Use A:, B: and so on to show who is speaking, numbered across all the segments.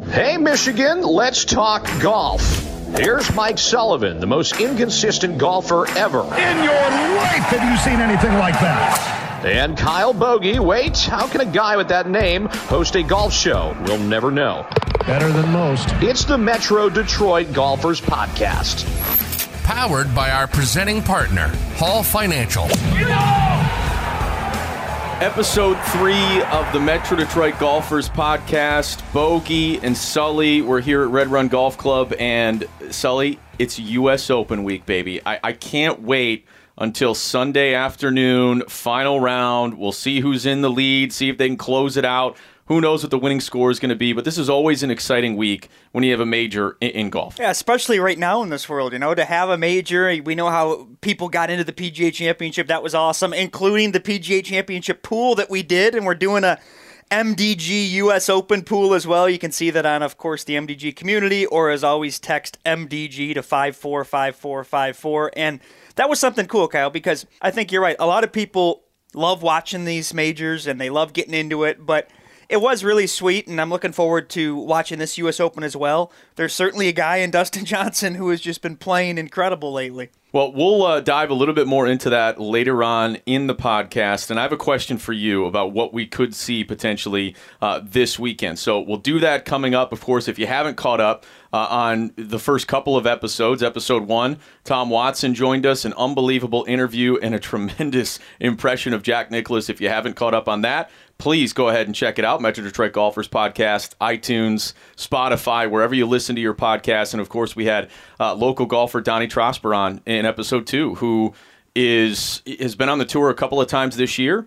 A: Hey, Michigan, let's talk golf. Here's Mike Sullivan, the most inconsistent golfer ever.
B: In your life, have you seen anything like that?
A: And Kyle Bogey. Wait, how can a guy with that name host a golf show? We'll never know.
B: Better than most.
A: It's the Metro Detroit Golfers Podcast.
C: Powered by our presenting partner, Hall Financial.
D: Episode 3 of the Metro Detroit Golfers Podcast. Bogey and Sully, we're here at Red Run Golf Club, and Sully, it's U.S. Open week, baby. I can't wait until Sunday afternoon, final round. We'll see who's in the lead, see if they can close it out. Who knows what the winning score is going to be, but this is always an exciting week when you have a major in golf.
E: Yeah, especially right now in this world, to have a major. We know how people got into the PGA Championship. That was awesome, including the PGA Championship pool that we did, and we're doing a MDG US Open pool as well. You can see that on, of course, the MDG community, or as always, text MDG to 545454. And that was something cool, Kyle, because I think you're right. A lot of people love watching these majors, and they love getting into it, but it was really sweet, and I'm looking forward to watching this U.S. Open as well. There's certainly a guy in Dustin Johnson who has just been playing incredible lately.
D: Well, we'll dive a little bit more into that later on in the podcast, and I have a question for you about what we could see potentially this weekend. So we'll do that coming up. Of course, if you haven't caught up on the first couple of episodes, episode 1, Tom Watson joined us, an unbelievable interview and a tremendous impression of Jack Nicklaus. If you haven't caught up on that, please go ahead and check it out. Metro Detroit Golfers Podcast, iTunes, Spotify, wherever you listen to your podcast. And, of course, we had local golfer Donnie Trosper on in episode 2, who has been on the tour a couple of times this year,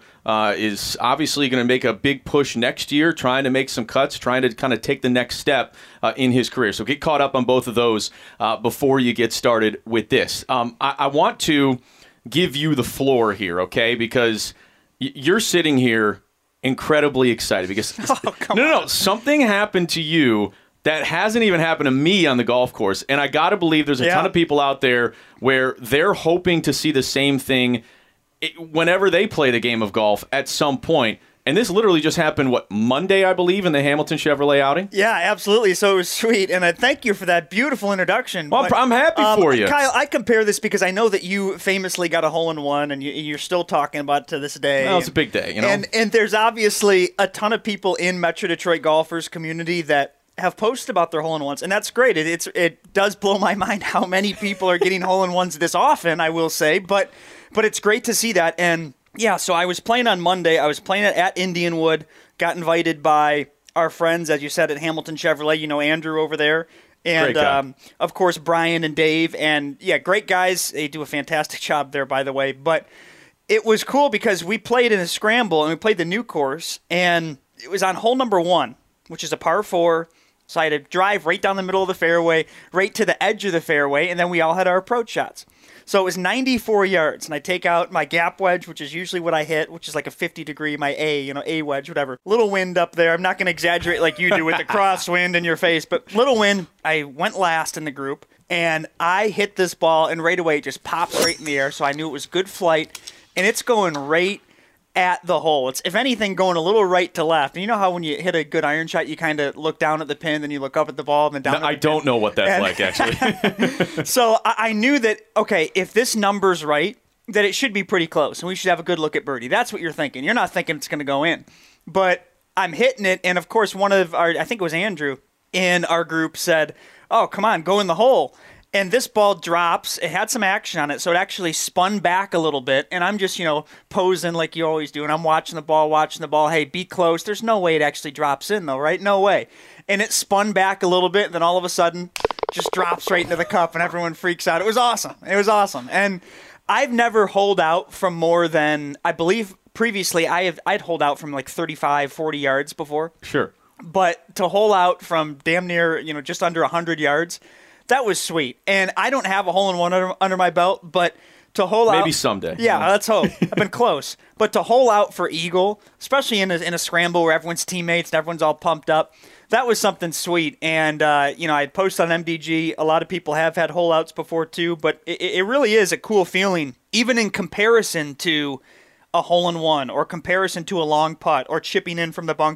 D: is obviously going to make a big push next year, trying to make some cuts, trying to kind of take the next step in his career. So get caught up on both of those before you get started with this. I want to give you the floor here, okay, because you're sitting here incredibly excited because something happened to you that hasn't even happened to me on the golf course, and I gotta believe there's a ton of people out there where they're hoping to see the same thing whenever they play the game of golf at some point. And this literally just happened, Monday, I believe, in the Hamilton Chevrolet outing?
E: Yeah, absolutely. So it was sweet, and I thank you for that beautiful introduction.
D: Well, I'm happy for you.
E: Kyle, I compare this because I know that you famously got a hole-in-one, and you're still talking about it to this day.
D: Well, it's a big day,
E: And there's obviously a ton of people in Metro Detroit golfers community that have posted about their hole-in-ones, and that's great. It does blow my mind how many people are getting hole-in-ones this often, I will say, but it's great to see that. And yeah, so I was playing on Monday. I was playing at Indianwood, got invited by our friends, as you said, at Hamilton Chevrolet, Andrew over there. And, of course, Brian and Dave. And, yeah, great guys. They do a fantastic job there, by the way. But it was cool because we played in a scramble, and we played the new course. And it was on hole number 1, which is a par 4. So I had to drive right down the middle of the fairway, right to the edge of the fairway, and then we all had our approach shots. So it was 94 yards, and I take out my gap wedge, which is usually what I hit, which is like a 50-degree, my A wedge, whatever. Little wind up there. I'm not going to exaggerate like you do with the crosswind in your face, but little wind. I went last in the group, and I hit this ball, and right away it just pops right in the air, so I knew it was good flight, and it's going right at the hole. It's, if anything, going a little right to left. And you know how when you hit a good iron shot, you kind of look down at the pin, then you look up at the ball, and then down.
D: I don't know what that's like, actually.
E: So I knew that, okay, if this number's right, that it should be pretty close, and we should have a good look at birdie. That's what you're thinking. You're not thinking it's going to go in. But I'm hitting it, and of course, one of our, I think it was Andrew, in our group said, oh, come on, go in the hole. And this ball drops. It had some action on it, so it actually spun back a little bit. And I'm just, posing like you always do. And I'm watching the ball. Hey, be close. There's no way it actually drops in, though, right? No way. And it spun back a little bit, and then all of a sudden, just drops right into the cup, and everyone freaks out. It was awesome. And I've never holed out from more than, I believe, previously, I'd hold out from like 35, 40 yards before.
D: Sure.
E: But to hole out from damn near, just under 100 yards, that was sweet. And I don't have a hole-in-one under my belt, but to hole out...
D: Maybe someday.
E: Yeah, let's hope. I've been close. But to hole out for eagle, especially in a scramble where everyone's teammates and everyone's all pumped up, that was something sweet. And, I posted on MDG. A lot of people have had hole outs before, too. But it really is a cool feeling, even in comparison to a hole-in-one or comparison to a long putt or chipping in from the bunker.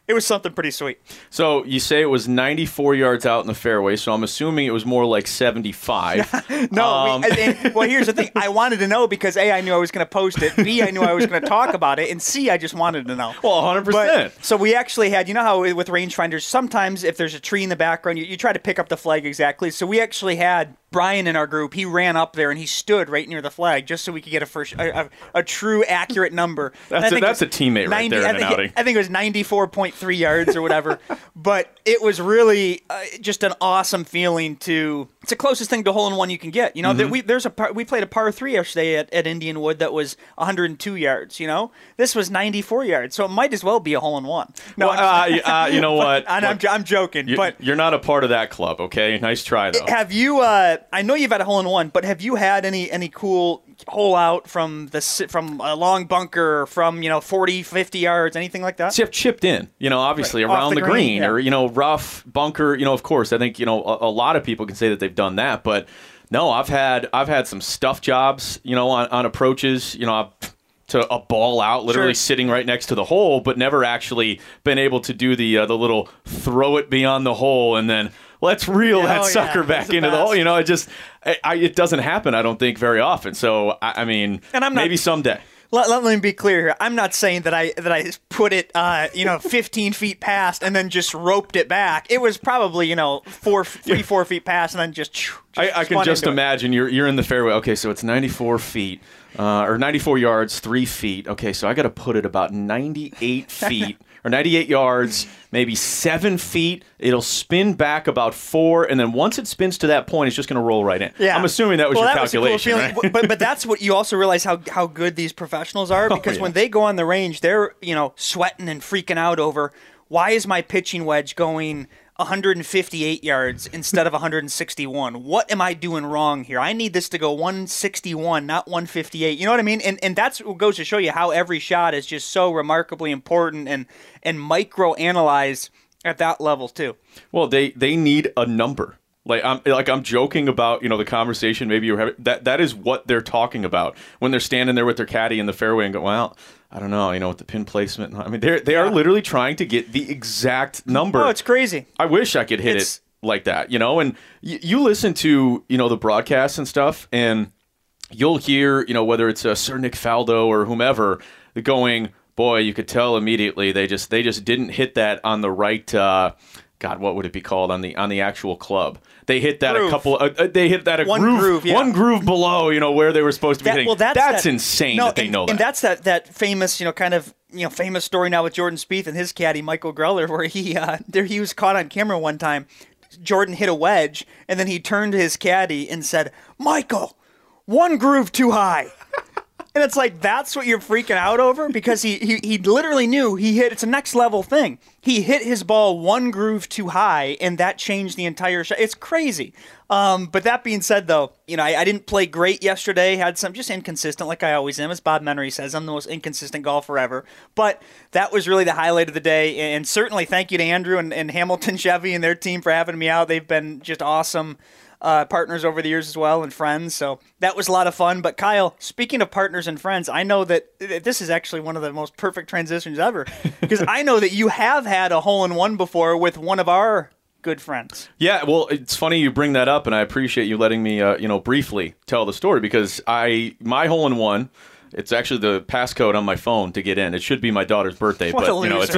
E: It was something pretty sweet.
D: So you say it was 94 yards out in the fairway, so I'm assuming it was more like 75.
E: No, well, here's the thing. I wanted to know because A, I knew I was going to post it. B, I knew I was going to talk about it. And C, I just wanted to know.
D: Well, 100%.
E: So we actually had, you know how with rangefinders, sometimes if there's a tree in the background, you try to pick up the flag exactly. So we actually had Brian in our group. He ran up there and he stood right near the flag just so we could get a true, accurate number.
D: That's a teammate right there in an outing.
E: I think it was 94.3 yards or whatever. But it was really just an awesome feeling to. It's the closest thing to hole-in-one you can get. You know, we played a par 3 yesterday at Indianwood that was 102 yards. You know, this was 94 yards, so it might as well be a hole-in-one. No,
D: you know what?
E: I'm joking, but
D: you're not a part of that club. Okay, nice try though.
E: Have you? I know you've had a hole-in-one, but have you had any cool hole out from a long bunker, from 40, 50 yards, anything like that?
D: See, I've chipped in, obviously around the green
E: yeah.
D: or rough bunker. Of course, I think a lot of people can say that they've done that, but no, I've had some stuff jobs, on approaches, to a ball out, literally sitting right next to the hole, but never actually been able to do the little throw it beyond the hole and then let's reel that sucker back into the hole. It doesn't happen, I don't think, very often. So I mean, maybe someday.
E: Let me be clear here. I'm not saying that I put it 15 feet past and then just roped it back. It was probably 4 feet past and then just
D: I can just imagine you're in the fairway. Okay, so it's 94 feet. Or 94 yards, 3 feet. Okay, so I got to put it about 98 feet or 98 yards, maybe 7 feet. It'll spin back about 4, and then once it spins to that point, it's just going to roll right in. Yeah. I'm assuming that was your calculation.
E: Was a cool feeling.
D: Right?
E: But that's what you also realize how good these professionals are, because when they go on the range, they're sweating and freaking out over, why is my pitching wedge going 158 yards instead of 161. What am I doing wrong here? I need this to go 161, not 158. You know what I mean? And that's what goes to show you how every shot is just so remarkably important and micro-analyzed at that level too.
D: Well, they need a number. I'm joking about the conversation maybe you're having. That is what they're talking about when they're standing there with their caddy in the fairway and go, well, I don't know, with the pin placement. I mean, they are literally trying to get the exact number.
E: Oh, it's crazy.
D: I wish I could hit it like that, And you listen to the broadcasts and stuff, and you'll hear whether it's Sir Nick Faldo or whomever going, boy, you could tell immediately they just didn't hit that on the right. God, what would it be called on the actual club? They hit that
E: groove.
D: A couple. They hit that
E: one groove,
D: one groove below, where they were supposed to be hitting.
E: Well,
D: that's insane that they know that.
E: And that's that famous, famous story now with Jordan Spieth and his caddy Michael Greller, where he was caught on camera one time. Jordan hit a wedge, and then he turned to his caddy and said, "Michael, one groove too high." And it's like, that's what you're freaking out over? Because he literally knew it's a next level thing. He hit his ball one groove too high, and that changed the entire shot. It's crazy. But that being said, though, I didn't play great yesterday. Had some just inconsistent, like I always am. As Bob Menery says, I'm the most inconsistent golfer ever. But that was really the highlight of the day. And certainly thank you to Andrew and Hamilton Chevy and their team for having me out. They've been just awesome. Partners over the years as well, and friends. So that was a lot of fun. But Kyle, speaking of partners and friends, I know that this is actually one of the most perfect transitions ever, because I know that you have had a hole-in-one before with one of our good friends.
D: Yeah, well, it's funny you bring that up, and I appreciate you letting me, briefly tell the story, because my hole-in-one. It's actually the passcode on my phone to get in. It should be my daughter's birthday, but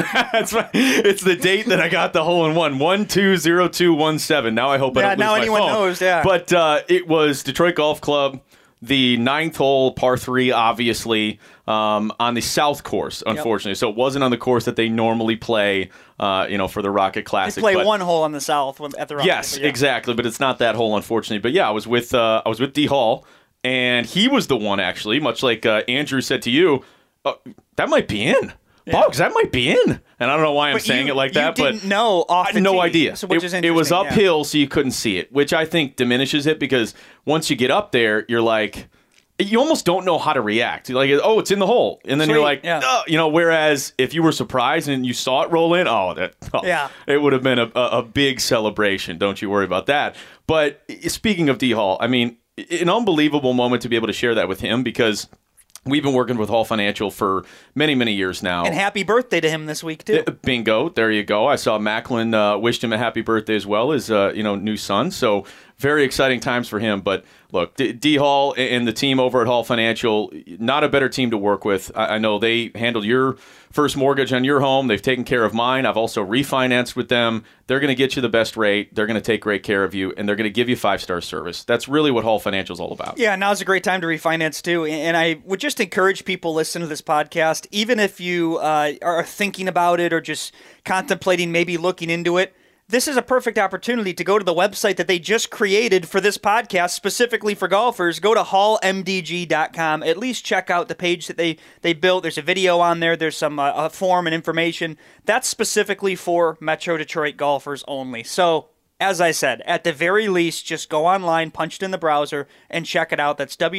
D: it's the date that I got the hole-in-one, 120217. Now I hope I don't lose my phone.
E: Yeah, now anyone knows, yeah.
D: But it was Detroit Golf Club, the 9th hole, par 3, obviously, on the South course, unfortunately. Yep. So it wasn't on the course that they normally play, for the Rocket Classic.
E: They play one hole on the South at the Rocket.
D: Yes, exactly, but it's not that hole, unfortunately. But yeah, I was with D. Hall. And he was the one, actually, much like Andrew said to you, that might be in. Boggs, that might be in. And I don't know why I'm saying it like that, but
E: didn't know off
D: I had no idea.
E: So which is interesting.
D: It was uphill, so you couldn't see it, which I think diminishes it, because once you get up there, you're like, you almost don't know how to react. You're like, oh, it's in the hole. And then you're like, whereas if you were surprised and you saw it roll in, it would have been a big celebration. Don't you worry about that. But speaking of D. Hall, I mean, an unbelievable moment to be able to share that with him, because We've been working with Hall Financial for many, many years now.
E: And happy birthday to him this week, too.
D: Bingo. There you go. I saw Macklin wished him a happy birthday as well as, new son. So very exciting times for him. But look, D Hall and the team over at Hall Financial, not a better team to work with. I know they handled your first mortgage on your home. They've taken care of mine. I've also refinanced with them. They're going to get you the best rate. They're going to take great care of you, and they're going to give you 5-star service. That's really what Hall Financial is all about.
E: Yeah, now's a great time to refinance, too. And I would just encourage people listening to this podcast, even if you are thinking about it or just contemplating maybe looking into it, this is a perfect opportunity to go to the website that they just created for this podcast, specifically for golfers. Go to hallmdg.com. At least check out the page that they built. There's a video on there. There's some form and information. That's specifically for Metro Detroit golfers only. So, as I said, at the very least, just go online, punch it in the browser, and check it out. That's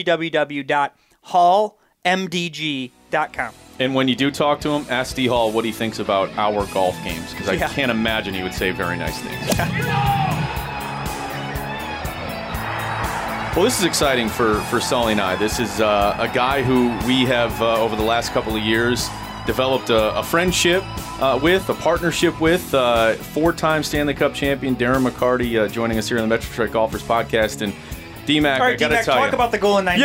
E: www.hallmdg.com.
D: And when you do talk to him, ask D Hall what he thinks about our golf games, because I can't imagine he would say very nice things. Well, this is exciting for Sully and I. This is a guy who we have, over the last couple of years, developed a friendship with, a partnership with. 4-time Stanley Cup champion Darren McCarty joining us here on the Metro Detroit Golfers podcast. And D-Mac,
E: all right,
D: I got to tell you.
E: talk about the goal in 19.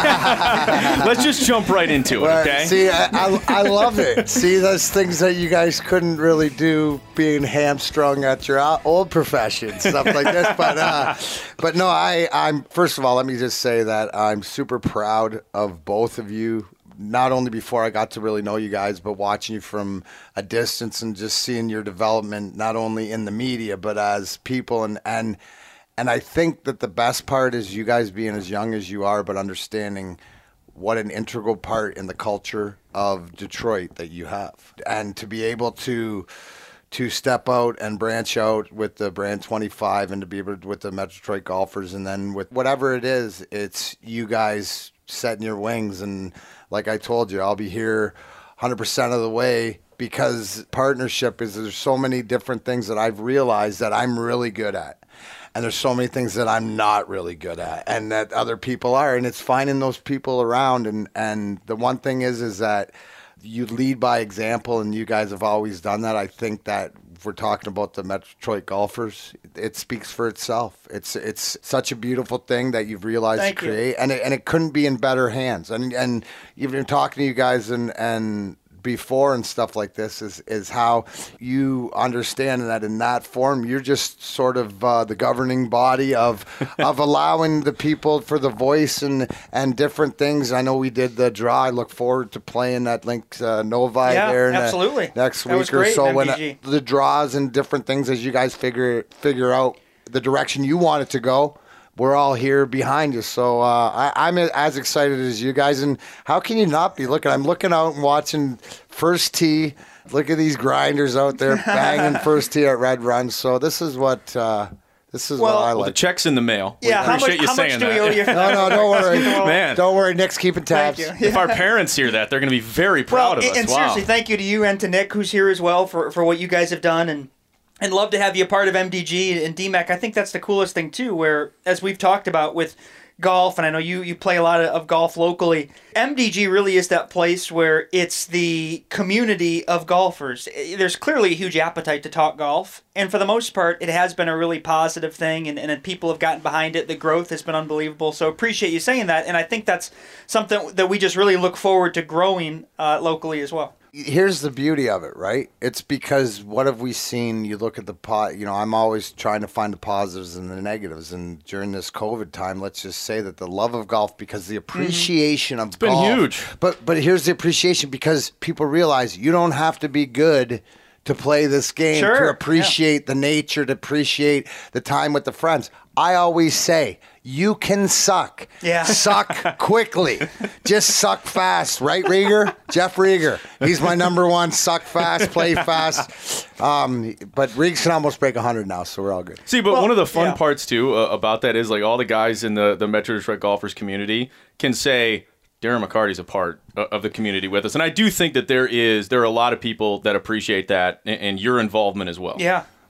D: Let's just jump right into it, okay?
F: See, I love it. See, those things that you guys couldn't really do being hamstrung at your old profession, stuff like this. But no, I'm first of all, let me just say that I'm super proud of both of you. Not only before I got to really know you guys, but watching you from a distance and just seeing your development, not only in the media, but as people. And I think that the best part is you guys being as young as you are, but understanding what an integral part in the culture of Detroit that you have. And to be able to step out and branch out with the Brand 25 and to be able to, with the Metro Detroit golfers, and then with whatever it is, it's you guys setting your wings. And like I told you, I'll be here 100% of the way, because partnership is, there's so many different things that I've realized that I'm really good at. And there's so many things that I'm not really good at and that other people are. And it's finding those people around. And the one thing is that you lead by example, and you guys have always done that. I think that if we're talking about the Metro Detroit golfers, it speaks for itself. It's such a beautiful thing that you've realized to create. And it couldn't be in better hands. And even talking to you guys and before and stuff like this is how you understand that in that form you're just sort of the governing body of allowing the people for the voice and different things. I know we did the draw. I look forward to playing at Links Novi there
E: absolutely.
F: Next week or so when the draws and different things, as you guys figure out the direction you want it to go. We're all here behind you, so I'm as excited as you guys. And how can you not be looking? I'm looking out and watching first tee. Look at these grinders out there banging first tee at Red Run. So this is what what I like.
D: The check's in the mail.
E: Yeah,
D: we appreciate you saying that.
F: No, don't worry,
D: man.
F: Don't worry. Nick's keeping tabs.
E: Thank you.
D: If our parents hear that, they're going to be very proud of us.
E: And seriously, thank you to you and to Nick, who's here as well, for what you guys have done, and love to have you a part of MDG and DMAC. I think that's the coolest thing, too, where, as we've talked about with golf, and I know you play a lot of golf locally, MDG really is that place where it's the community of golfers. There's clearly a huge appetite to talk golf, and for the most part, it has been a really positive thing, and people have gotten behind it. The growth has been unbelievable, so appreciate you saying that, and I think that's something that we just really look forward to growing locally as well.
F: Here's the beauty of it, right? It's because what have we seen? You look at I'm always trying to find the positives and the negatives. And during this COVID time, let's just say that the love of golf, because the appreciation of golf.
D: It's been huge.
F: But here's the appreciation, because people realize you don't have to be good to play this game, to appreciate the nature, to appreciate the time with the friends. I always say, you can suck.
E: Yeah.
F: Suck quickly. Just suck fast. Right, Rieger? Jeff Rieger. He's my number one. Suck fast, play fast. But Rieger can almost break 100 now, so we're all good.
D: See, but one of the fun parts, too, about that is, like, all the guys in the Metro Detroit golfers community can say, Darren McCarty's a part of the community with us. And I do think that there are a lot of people that appreciate that and your involvement as well.
E: Yeah.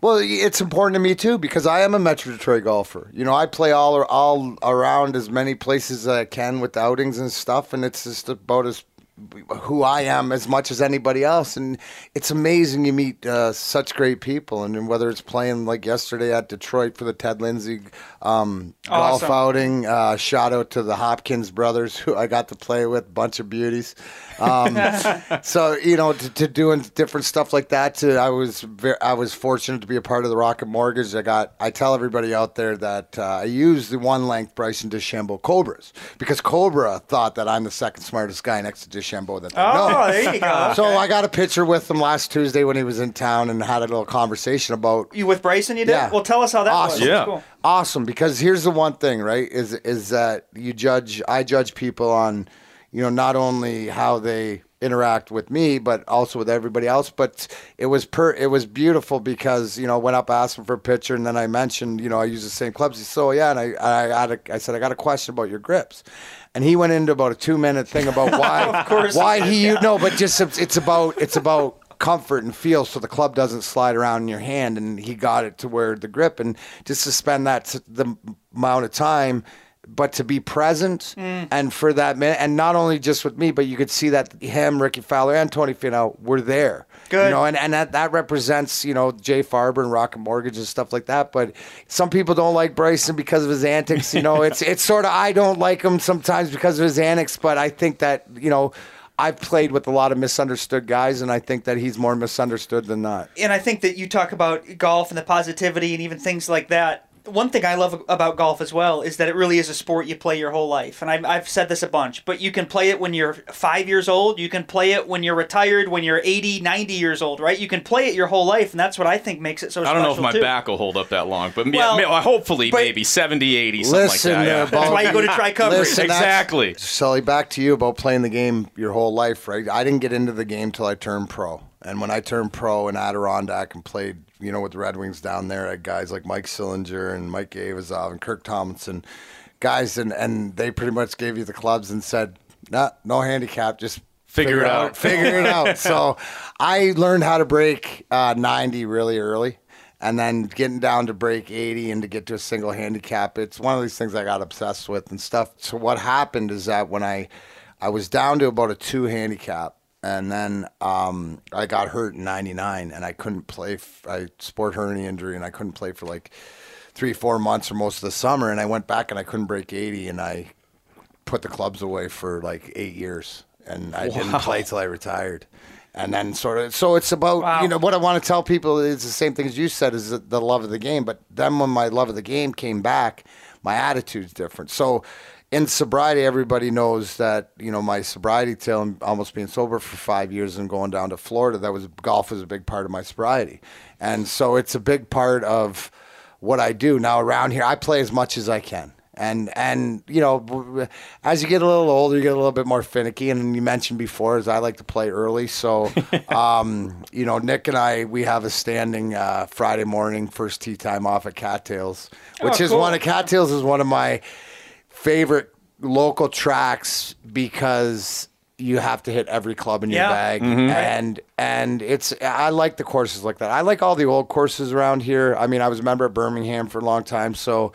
F: Well, it's important to me too because I am a Metro Detroit golfer. You know, I play all around as many places as I can with outings and stuff, and it's just about as who I am as much as anybody else. And it's amazing you meet such great people. And whether it's playing like yesterday at Detroit for the Ted Lindsay golf outing, shout out to the Hopkins brothers who I got to play with, bunch of beauties. So, you know, to doing different stuff like that. I was fortunate to be a part of the Rocket Mortgage. I tell everybody out there that I use the one length Bryson DeChambeau Cobras because Cobra thought that I'm the second smartest guy next to DeChambeau that they know.
E: Oh, there you go.
F: So I got a picture with him last Tuesday when he was in town and had a little conversation about.
E: You with Bryson? You did?
F: Yeah.
E: Well, tell us how that was.
D: Yeah.
E: Cool.
F: Awesome, because here's the one thing, right? Is that I judge people on, you know, not only how they interact with me, but also with everybody else. But it was beautiful because, you know, went up asking for a picture, and then I mentioned, you know, I use the same clubs. He said, "Oh yeah," and I said, "I got a question about your grips." And he went into about a 2-minute thing about it's about comfort and feel so the club doesn't slide around in your hand, and he got it to where the grip, and just to spend the amount of time, but to be present and for that minute, and not only just with me, but you could see that him, Ricky Fowler, and Tony Finau were there.
E: Good.
F: You know, and that represents, you know, Jay Farber and Rocket Mortgage and stuff like that. But some people don't like Bryson because of his antics. You know, it's sort of, I don't like him sometimes because of his antics, but I think that, you know, I've played with a lot of misunderstood guys, and I think that he's more misunderstood than not.
E: And I think that you talk about golf and the positivity and even things like that. One thing I love about golf as well is that it really is a sport you play your whole life. And I've said this a bunch, but you can play it when you're 5 years old. You can play it when you're retired, when you're 80, 90 years old, right? You can play it your whole life, and that's what I think makes it so special.
D: I don't know if my back will hold up that long, but hopefully maybe 70, 80, something like that. Yeah.
E: That's why you go to Tri Coverage.
D: Exactly.
F: Sully, back to you about playing the game your whole life, right? I didn't get into the game till I turned pro. And when I turned pro in Adirondack and played, you know, with the Red Wings down there, I had guys like Mike Sillinger and Mike Avazov and Kirk Tomlinson, guys, and they pretty much gave you the clubs and said, no handicap, just figure it out. Figure it out. So I learned how to break 90 really early. And then getting down to break 80 and to get to a single handicap, it's one of these things I got obsessed with and stuff. So what happened is that when I was down to about a 2 handicap, and then I got hurt in 99, and I couldn't play. I sport hernia injury, and I couldn't play for like 3-4 months or most of the summer. And I went back, and I couldn't break 80, and I put the clubs away for like 8 years, and I didn't play till I retired. And then so it's about, you know, what I want to tell people is the same thing as you said, is the love of the game. But then when my love of the game came back, my attitude's different. So in sobriety, everybody knows that, you know, my sobriety till almost being sober for 5 years and going down to Florida, golf was a big part of my sobriety. And so it's a big part of what I do. Now around here, I play as much as I can. And you know, as you get a little older, you get a little bit more finicky. And you mentioned before, as I like to play early. So, you know, Nick and I, we have a standing Friday morning first tee time off at Cattails, which is cool. Cattails is one of my favorite local tracks because you have to hit every club in your bag. Mm-hmm. And I like the courses like that. I like all the old courses around here. I mean, I was a member of Birmingham for a long time, so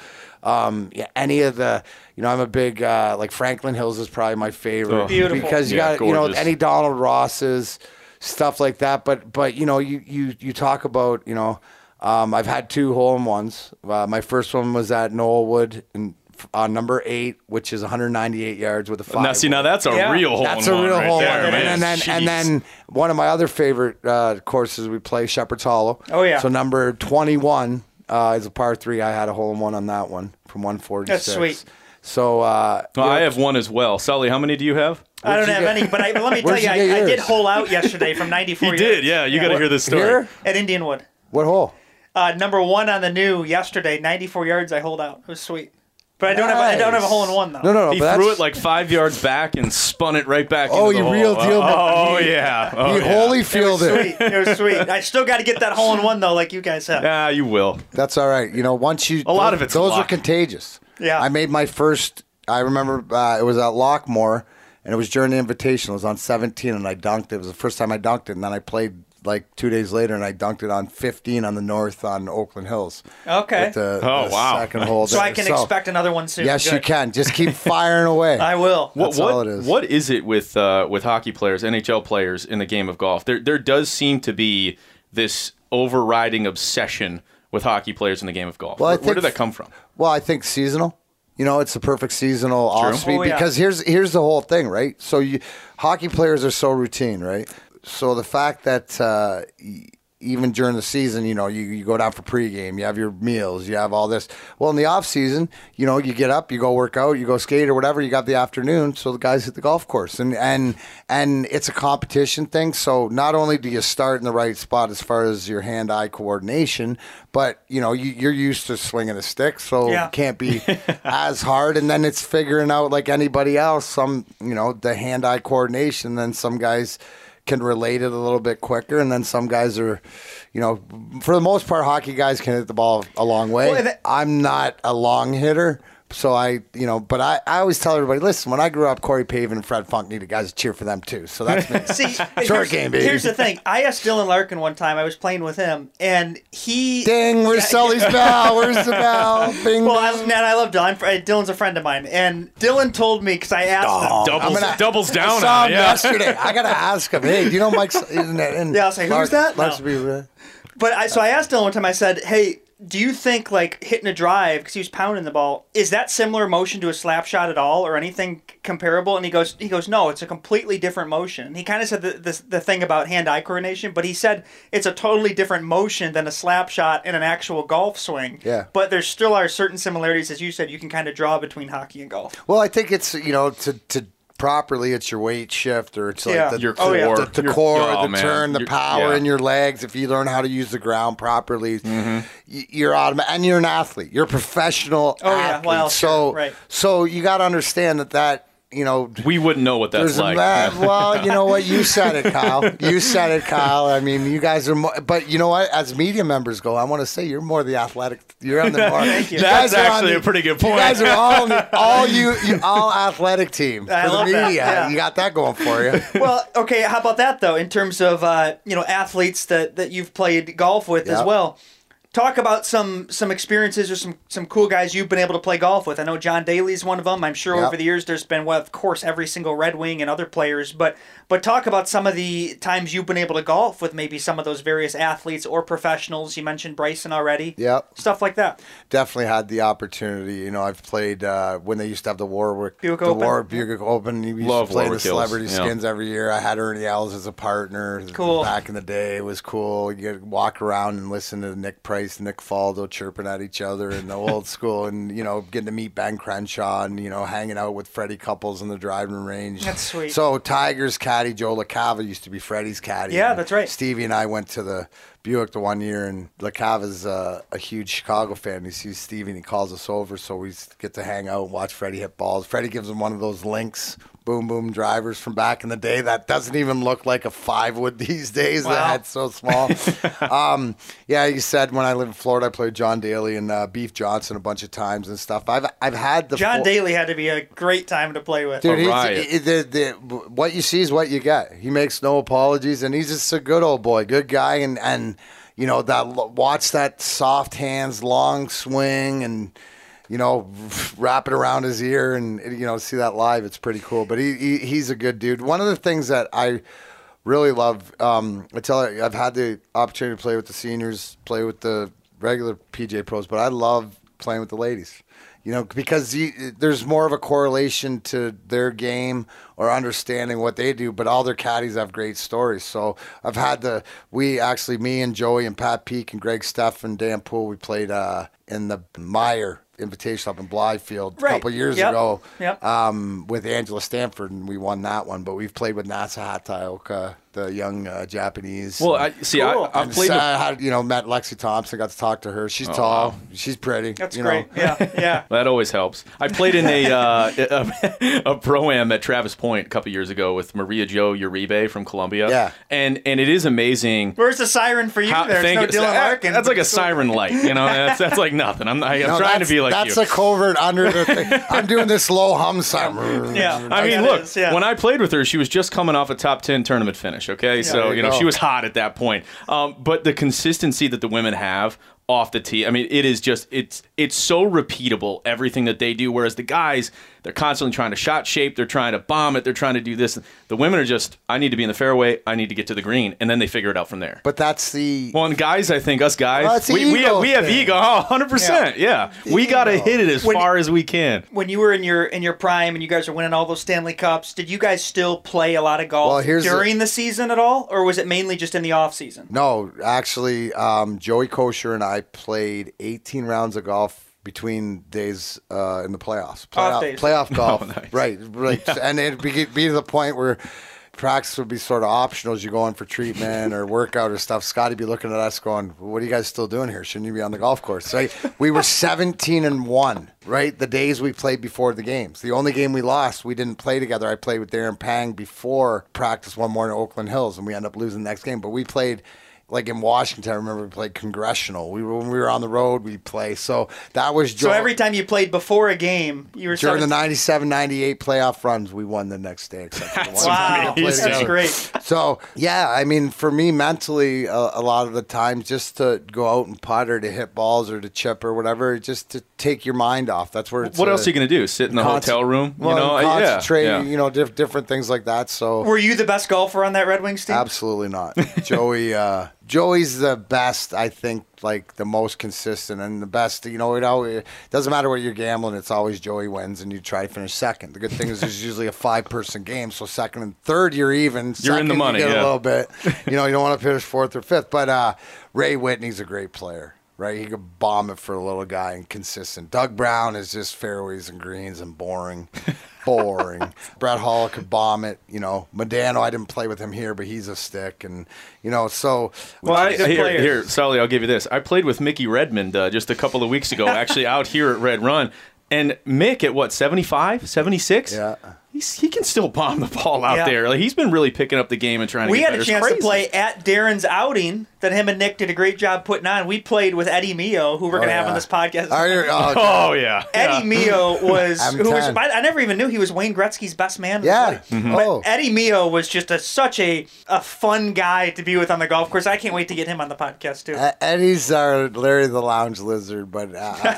F: any of the, you know, I'm a big like Franklin Hills is probably my favorite.
E: Beautiful.
F: Because you got gorgeous. You know, any Donald Ross's stuff like that. But you know, you talk about, you know, I've had 2 hole-in-ones. My first one was at Knollwood on number 8, which is 198 yards with a 5.
D: Now that's a real hole-in-one.
F: That's a real
D: right
F: hole-in-one.
D: there, man.
F: And then one of my other favorite courses we play, Shepherd's Hollow.
E: Oh yeah.
F: So number 21 is a par 3. I had a hole-in-one on that one from 146.
E: That's sweet.
F: So
D: well, I have one as well. Sully, how many do you have?
E: I don't have any, but let me tell you, I did hole out yesterday from 94 yards.
D: You did, yeah. You got to hear this story.
F: Here?
E: At Indianwood.
F: What hole?
E: Number 1 on the new yesterday, 94 yards. I holed out. It was sweet. But I don't have a hole-in-one, though.
F: No.
D: He threw it like 5 yards back and spun it right back into the hole.
F: Real deal.
D: He
F: holy fielded.
E: It was sweet. I still got to get that hole-in-one, though, like you guys have.
D: Yeah, you will.
F: That's all right. You know, once you...
D: A lot of it's
F: those
D: luck.
F: are contagious.
E: Yeah.
F: I made my first... I remember it was at Lockmore, and it was during the Invitational. It was on 17, and I dunked it. It was the first time I dunked it, and then I played like 2 days later, and I dunked it on 15 on the north on Oakland Hills.
E: Okay.
F: With the
D: wow.
F: second hole
E: So
F: there.
E: I can expect another one soon.
F: Yes,
E: Good.
F: you can. Just keep firing away.
E: I will.
F: That's all it is.
D: What is it with hockey players, NHL players in the game of golf? There does seem to be this overriding obsession with hockey players in the game of golf.
F: Well,
D: Where did that come from?
F: Well, I think seasonal. You know, it's the perfect seasonal off speed
E: Oh, yeah.
F: because here's the whole thing, right? So hockey players are so routine, right? So the fact that even during the season, you know, you go down for pregame, you have your meals, you have all this. Well, in the off season, you know, you get up, you go work out, you go skate or whatever. You got the afternoon, so the guys hit the golf course, and it's a competition thing. So not only do you start in the right spot as far as your hand-eye coordination, but you know you're used to swinging a stick, so it can't be as hard. And then it's figuring out like anybody else, some the hand-eye coordination. Then some guys can relate it a little bit quicker, and then some guys are, for the most part, hockey guys can hit the ball a long way.
E: Well,
F: I'm not a long hitter, so but I always tell everybody, listen, when I grew up, Corey Pavin and Fred Funk needed guys to cheer for them too. So that's me.
E: See,
F: Short game, baby.
E: Here's the thing. I asked Dylan Larkin one time. I was playing with him, and he.
F: Ding! Where's Sully's bell? Where's the bell? Bing.
E: Well, I love Dylan. Dylan's a friend of mine, and Dylan told me because I asked him.
D: Doubles down
F: I saw
D: on
F: him
D: it. Yeah.
F: yesterday. I gotta ask him. Hey, do you know Mike's?
E: Yeah, I'll say, who's that? No. But I asked Dylan one time. I said, "Hey, do you think like hitting a drive because he was pounding the ball is that similar motion to a slap shot at all, or anything comparable?" And he goes, "No, it's a completely different motion." And he kind of said the thing about hand-eye coordination, but he said it's a totally different motion than a slap shot in an actual golf swing.
F: Yeah.
E: But there still are certain similarities, as you said, you can kind of draw between hockey and golf.
F: Well, I think it's to properly, it's your weight shift, or it's like
D: Your core,
F: the core, the
D: man.
F: turn, the power in your legs. If you learn how to use the ground properly, you're automatic, and you're an athlete. You're a professional athlete.
E: Well,
F: so
E: right.
F: So you got to understand that.
D: We wouldn't know what that's like.
F: Well, you know what? You said it, Kyle. You said it, Kyle. I mean, you guys are more, but you know what? As media members go, I want to say you're more the athletic. You're on the more.
E: Thank you.
D: That's actually a pretty good point.
F: You guys are all athletic team for
E: I
F: the
E: love
F: media.
E: that, yeah.
F: You got that going for you.
E: Well, okay. How about that though? In terms of athletes that you've played golf with as well. Talk about some experiences or some cool guys you've been able to play golf with. I know John Daly's one of them. I'm sure over the years there's been, of course, every single Red Wing and other players. But talk about some of the times you've been able to golf with maybe some of those various athletes or professionals. You mentioned Bryson already.
F: Yep.
E: Stuff like that.
F: Definitely had the opportunity. I've played when they used to have the Warwick
E: Buick Open.
F: Buick Open. You used
D: Love
F: to play
D: Warwick
F: the
D: Hills.
F: Celebrity Skins every year. I had Ernie Els as a partner.
E: Cool.
F: Back in the day, it was cool. You could walk around and listen to Nick Price and Nick Faldo chirping at each other in the old school, and getting to meet Ben Crenshaw and hanging out with Freddie Couples in the driving range.
E: That's sweet.
F: So Tiger's caddy Joe LaCava used to be Freddie's caddy.
E: Yeah, that's right.
F: Stevie and I went to the Buick the one year, and LaCava's a huge Chicago fan. He sees Stevie and he calls us over, so we get to hang out and watch Freddie hit balls. Freddie gives him one of those Lynx boom boom drivers from back in the day that doesn't even look like a 5-wood these days.
E: Wow.
F: The head's so small. You said when I lived in Florida, I played John Daly and Beef Johnson a bunch of times and stuff. I've had the
E: John Daly had to be a great time to play with.
F: Dude,
D: Right.
F: what you see is what you get. He makes no apologies, and he's just a good old boy, good guy, and watch that soft hands, long swing, and wrap it around his ear, and see that live. It's pretty cool. But he's a good dude. One of the things that I really love, I've had the opportunity to play with the seniors, play with the regular PGA pros, but I love playing with the ladies. Because there's more of a correlation to their game or understanding what they do, but all their caddies have great stories. So I've had me and Joey and Pat Peake and Greg Steff and Dan Poole, we played in the Meyer Invitational up in Blythefield a couple years ago with Angela Stanford, and we won that one. But we've played with Nasa Hataoka, the young Japanese.
D: Well, I've played.
F: Met Lexi Thompson. Got to talk to her. She's tall. Wow. She's pretty.
E: That's great. Yeah.
D: That always helps. I played in a pro-am at Travis Point a couple years ago with Maria Jo Uribe from Colombia.
F: Yeah.
D: And it is amazing.
E: Where's the siren for you? There's no Dylan Larkin.
D: That's like a siren light. That's like nothing. I'm trying to be like
F: that's
D: you.
F: That's a covert under the thing. I'm doing this low hum siren.
E: Yeah.
D: I mean, look, when I played with her, she was just coming off a top 10 tournament finish. finish, okay? So, she was hot at that point. But the consistency that the women have off the tee, I mean, it is just, it's so repeatable, everything that they do, whereas the guys, they're constantly trying to shot shape, they're trying to bomb it, they're trying to do this. The women are just, I need to be in the fairway, I need to get to the green, and then they figure it out from there.
F: But that's the...
D: Well, and guys, I think, us guys,
F: well,
D: we have ego, 100%, yeah. We got to hit it as far as we can.
E: When you were in your prime and you guys were winning all those Stanley Cups, did you guys still play a lot of golf during the season at all, or was it mainly just in the off season?
F: No, actually, Joey Kosher and I played 18 rounds of golf between days in the playoffs. Playoff golf.
D: Oh, nice.
F: Right. Yeah. And it'd be to the point where practice would be sort of optional as you go in for treatment or workout or stuff. Scotty'd be looking at us going, what are you guys still doing here? Shouldn't you be on the golf course? Right? We were 17-1, right? The days we played before the games. The only game we lost, we didn't play together. I played with Darren Pang before practice one morning at Oakland Hills, and we ended up losing the next game. But we played... Like in Washington, I remember we played Congressional. When we were on the road, we'd play. So that was...
E: So every time you played before a game, you were...
F: During the 97-98 playoff runs, we won the next day.
E: Wow, that's great.
F: So, yeah, I mean, for me, mentally, a lot of the times, just to go out and putt or to hit balls or to chip or whatever, just to take your mind off. That's where it's...
D: What else are you going to do? Sit in the hotel room?
F: Concentrate, different things like that. So,
E: were you the best golfer on that Red Wings team?
F: Absolutely not. Joey's the best, I think, like the most consistent and the best. It doesn't matter what you're gambling. It's always Joey wins and you try to finish second. The good thing is there's usually a 5-person game. So second and third, you're even.
D: You're in the money,
F: you get a little bit. You don't want to finish fourth or fifth. But Ray Whitney's a great player. Right, he could bomb it for a little guy and consistent. Doug Brown is just fairways and greens and boring. Brett Hall could bomb it. Modano, I didn't play with him here, but he's a stick, and so.
D: Well, here, Sully, I'll give you this. I played with Mickey Redmond just a couple of weeks ago, actually out here at Red Run, and Mick at 75, 76?
F: Yeah.
D: He can still bomb the ball out there. Like, he's been really picking up the game and trying to get better.
E: We had a chance to play at Darren's outing that him and Nick did a great job putting on. We played with Eddie Mio, who we're going to have on this podcast.
D: Yeah.
E: Eddie Mio was, I never even knew he was Wayne Gretzky's best man.
F: Yeah.
D: Mm-hmm.
E: But Eddie Mio was just such a fun guy to be with on the golf course. I can't wait to get him on the podcast, too.
F: Eddie's our Larry the Lounge Lizard, but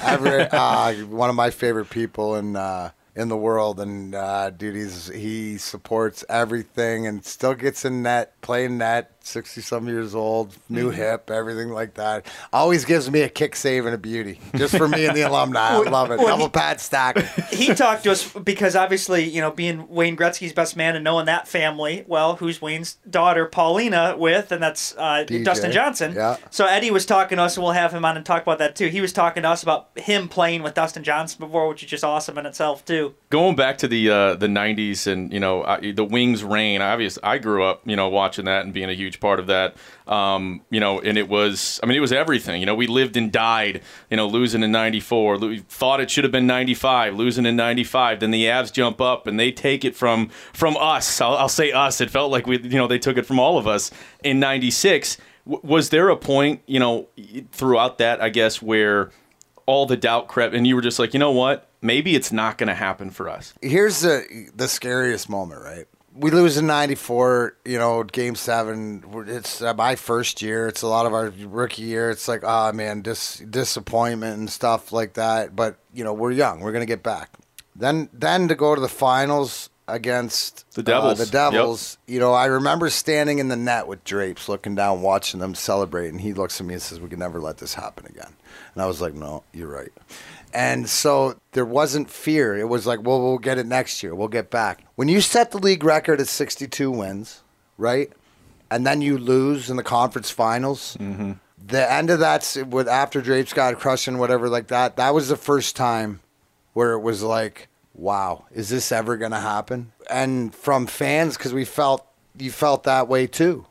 F: one of my favorite people in the world, and dude, he supports everything and still gets in net, playing net, 60-some years old, new hip, everything like that. Always gives me a kick save and a beauty, just for me and the alumni. I love it. Double pad stack.
E: He talked to us because obviously, being Wayne Gretzky's best man and knowing that family, well, who's Wayne's daughter Paulina with, and that's Dustin Johnson.
F: Yeah.
E: So Eddie was talking to us, and we'll have him on and talk about that too. He was talking to us about him playing with Dustin Johnson before, which is just awesome in itself too.
D: Going back to the 90s and the Wings reign, obviously I grew up watching that and being a huge part of that. And it was everything. We lived and died, losing in 94. Thought it should have been 95, losing in 95. Then the Avs jump up and they take it from us. I'll say us. It felt like they took it from all of us in 96. Was there a point, throughout that, I guess, where all the doubt crept and you were just like, you know what? Maybe it's not going to happen for us.
F: Here's the scariest moment, right? We lose in 94, Game 7. It's my first year. It's a lot of our rookie year. It's like, disappointment and stuff like that. But, we're young. We're going to get back. Then to go to the finals against
D: the Devils.
F: Yep. I remember standing in the net with Drapes, looking down, watching them celebrate. And he looks at me and says, we can never let this happen again. And I was like, no, you're right. And so there wasn't fear. It was like, well, we'll get it next year. We'll get back. When you set the league record at 62 wins, right, and then you lose in the conference finals, the end of that, after Drapes got crushed and whatever like that, that was the first time where it was like, wow, is this ever going to happen? And from fans, because you felt that way too.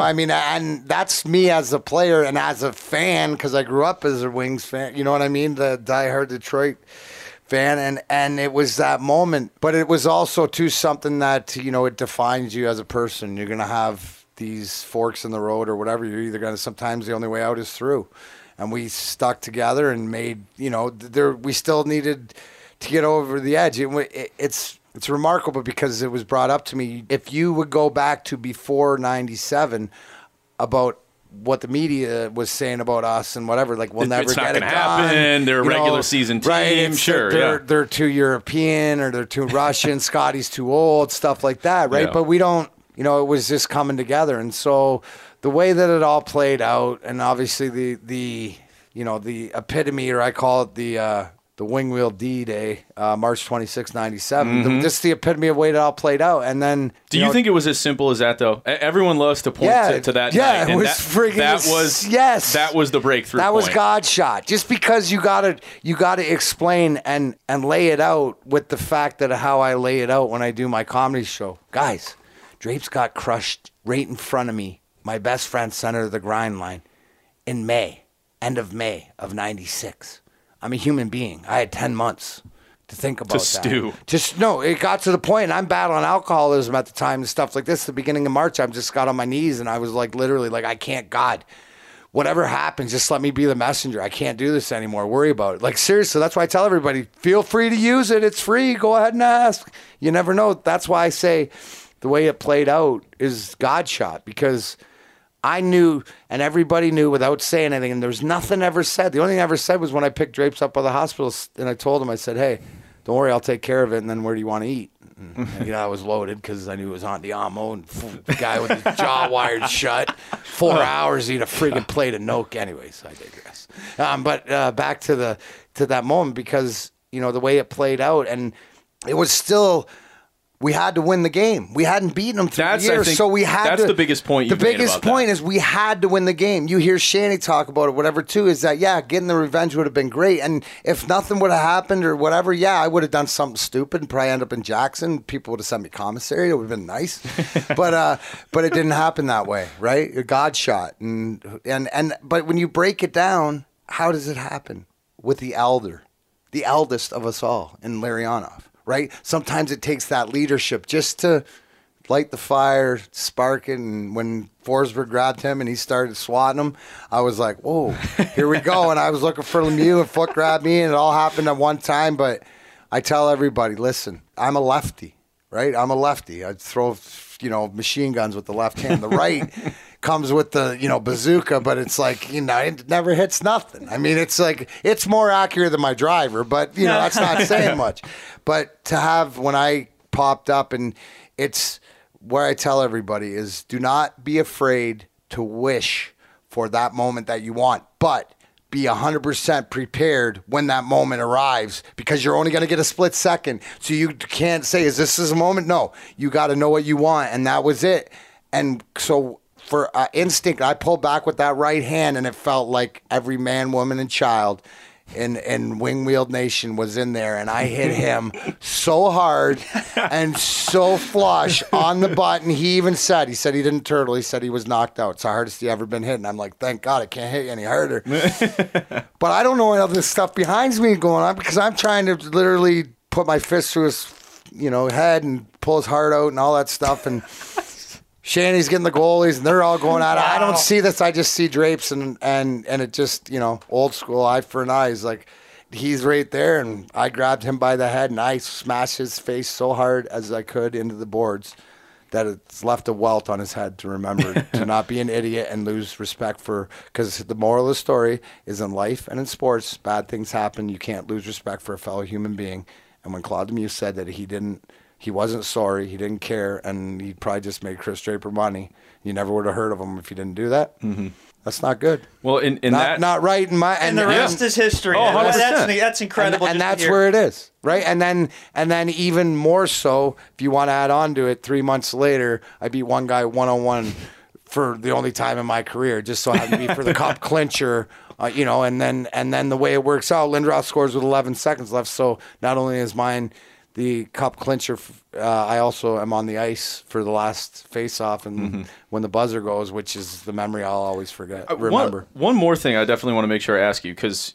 F: And that's me as a player and as a fan, because I grew up as a Wings fan, you know what I mean? The diehard Detroit fan. And it was that moment. But it was also too something that, it defines you as a person. You're going to have these forks in the road or whatever. You're either going to, sometimes the only way out is through. And we stuck together and made, we still needed to get over the edge. It's It's remarkable because it was brought up to me. If you would go back to before 97 about what the media was saying about us and whatever, like we'll never
D: it's not
F: get it
D: gonna
F: done.
D: happen. They're a regular season team,
F: right?
D: sure.
F: They're too European or they're too Russian. Scotty's too old, stuff like that, right?
D: Yeah.
F: But we don't. It was just coming together, and so the way that it all played out, and obviously the epitome, or I call it the wing wheel D-Day, March 26, 97. Just the epitome of the way it all played out. And then,
D: do you think it was as simple as that, though? Everyone loves to point to that night.
F: Yeah,
D: and
F: it was friggin'
D: that was the breakthrough.
F: That was
D: point.
F: God's shot. Just because you gotta explain and lay it out with the fact that how I lay it out when I do my comedy show. Guys, Drapes got crushed right in front of me, my best friend, center of the grind line, in end of May of 96. I'm a human being. I had 10 months to think about that.
D: Stew.
F: It got to the point, and I'm battling alcoholism at the time and stuff like this. At the beginning of March, I just got on my knees, and I was like, literally, like, I can't, God, whatever happens, just let me be the messenger. I can't do this anymore. Worry about it. Like, seriously, that's why I tell everybody, feel free to use it. It's free. Go ahead and ask. You never know. That's why I say the way it played out is God shot, because I knew, and everybody knew without saying anything, and there was nothing ever said. The only thing I ever said was when I picked Drapes up out of the hospital, and I told him, I said, hey, don't worry, I'll take care of it, and then where do you want to eat? And, I was loaded because I knew it was Auntie Amo, and the guy with his jaw wired shut. 4 hours, eat a friggin' plate of Noke. Anyways, I digress. But back to that moment, because, the way it played out, and it was still... We had to win the game. We hadn't beaten them through the years, so we had
D: that's
F: to.
D: The biggest point you've made about that.
F: The biggest point is we had to win the game. You hear Shanny talk about it, whatever, too, is that, getting the revenge would have been great. And if nothing would have happened or whatever, I would have done something stupid and probably end up in Jackson. People would have sent me commissary. It would have been nice. But it didn't happen that way, right? A God shot. But when you break it down, how does it happen? With the eldest of us all, in Larionov. Right? Sometimes it takes that leadership just to light the fire, spark it. And when Forsberg grabbed him and he started swatting him, I was like, whoa, here we go. And I was looking for Lemieux, and Foot grabbed me, and it all happened at one time. But I tell everybody, listen, I'm a lefty, right? I'm a lefty. I throw, machine guns with the left hand. The right comes with the, bazooka, but it's like, it never hits nothing. I mean, it's like, it's more accurate than my driver, but, that's not saying much. But to have, when I popped up, and it's where I tell everybody is, do not be afraid to wish for that moment that you want, but be 100% prepared when that moment arrives, because you're only going to get a split second. So you can't say, is this a moment? No, you got to know what you want. And that was it. And so for instinct, I pulled back with that right hand, and it felt like every man, woman, and child in Wing Wheel Nation was in there, and I hit him so hard and so flush on the button. He said he didn't turtle. He said he was knocked out. It's the hardest he ever been hit. And I'm like, thank God I can't hit you any harder. But I don't know what other stuff behind me going on, because I'm trying to literally put my fist through his head and pull his heart out and all that stuff. And Shanny's getting the goalies, and they're all going at it. I don't see this. I just see Drapes, and it just, old school, eye for an eye. He's like, he's right there, and I grabbed him by the head, and I smashed his face so hard as I could into the boards that it's left a welt on his head to remember to not be an idiot and lose respect for, because the moral of the story is, in life and in sports, bad things happen. You can't lose respect for a fellow human being. And when Claude Lemieux said that he wasn't sorry, he didn't care, and he probably just made Chris Draper money, you never would have heard of him if he didn't do that. Mm-hmm. That's not good.
D: Well,
F: not right in my,
E: and the rest is history.
D: Oh,
E: that's incredible.
F: And that's where it is, right? And then even more so, if you want to add on to it, 3 months later, I beat one guy 1-on-1 for the only time in my career, just so I had to be for the cup clincher. And then the way it works out, Lindros scores with 11 seconds left. So not only is mine the cup clincher, I also am on the ice for the last face-off, and when the buzzer goes, which is the memory I'll always remember.
D: One more thing I definitely want to make sure I ask you, because